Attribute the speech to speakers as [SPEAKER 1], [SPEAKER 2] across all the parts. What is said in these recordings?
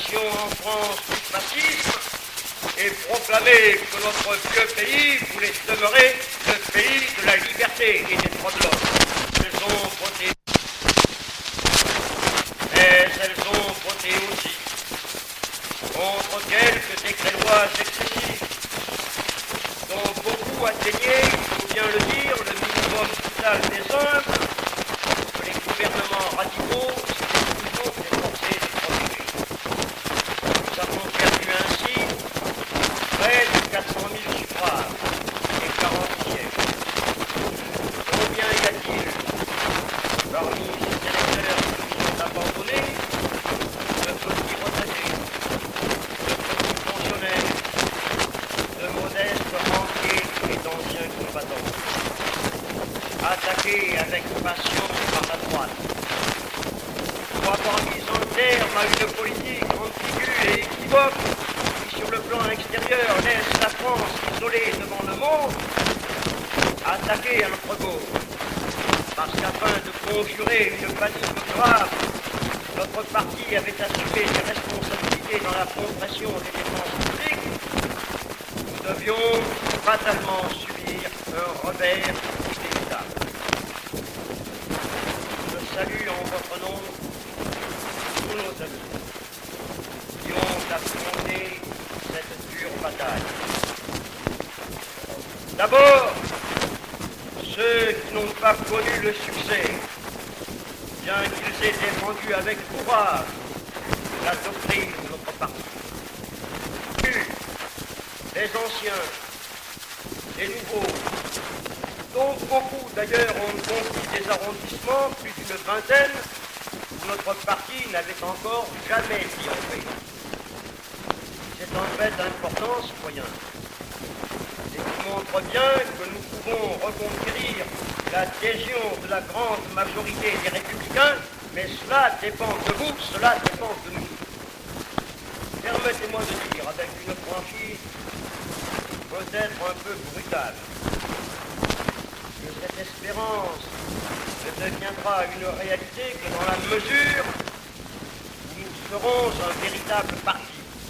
[SPEAKER 1] l'extinction en France du fascisme et proclamer que notre vieux pays voulait demeurer le pays de la liberté et des droits de l'homme. Elles ont voté, mais elles ont voté aussi contre quelques décrets-lois excessifs dont beaucoup atteignaient, il faut bien le dire, le minimum vital des hommes, que les gouvernements radicaux s'étaient toujours efforcés de protéger. Nous avons perdu ainsi près de 400 000 suffrages et 40 sièges. Combien y a-t-il parmi ces électeurs qui nous ont abandonnés de petits retraités, de petits pensionnaires, de modestes rentiers et d'anciens combattants, attaqués avec passion par la droite, ou avoir mis en terme à une politique ambiguë et équivoque qui, sur le plan extérieur, laisse la France isolée devant le monde, attaqués à notre gauche, parce qu'afin de conjurer une panique grave, notre parti avait assumé ses responsabilités dans la compression des dépenses publiques, nous devions fatalement subir un revers inévitable. Je salue en votre nom tous nos amis qui ont affronté cette dure bataille. D'abord, ceux qui n'ont pas connu le succès, bien qu'ils aient défendu avec courage la doctrine de notre parti. Les anciens, les nouveaux, dont beaucoup d'ailleurs ont conquis des arrondissements, plus d'une vingtaine, où notre parti n'avait encore jamais triomphé. C'est un fait important, citoyens, et qui montre bien que nous pouvons reconquérir l'adhésion de la grande majorité des républicains, mais cela dépend de vous, cela dépend de nous. Permettez-moi de dire avec une franchise peut-être un peu brutale que cette espérance ne deviendra une réalité que dans la mesure où nous serons un véritable parti.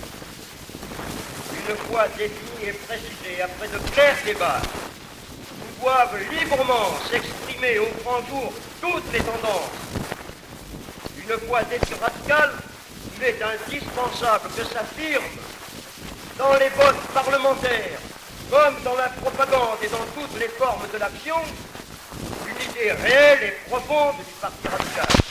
[SPEAKER 1] Une fois défini et précisé, après de clairs débats, où doivent librement s'exprimer au grand jour toutes les tendances. Une fois défini radical, il est indispensable que s'affirme dans les votes parlementaires, comme dans la propagande et dans toutes les formes de l'action, une idée réelle et profonde du Parti radical.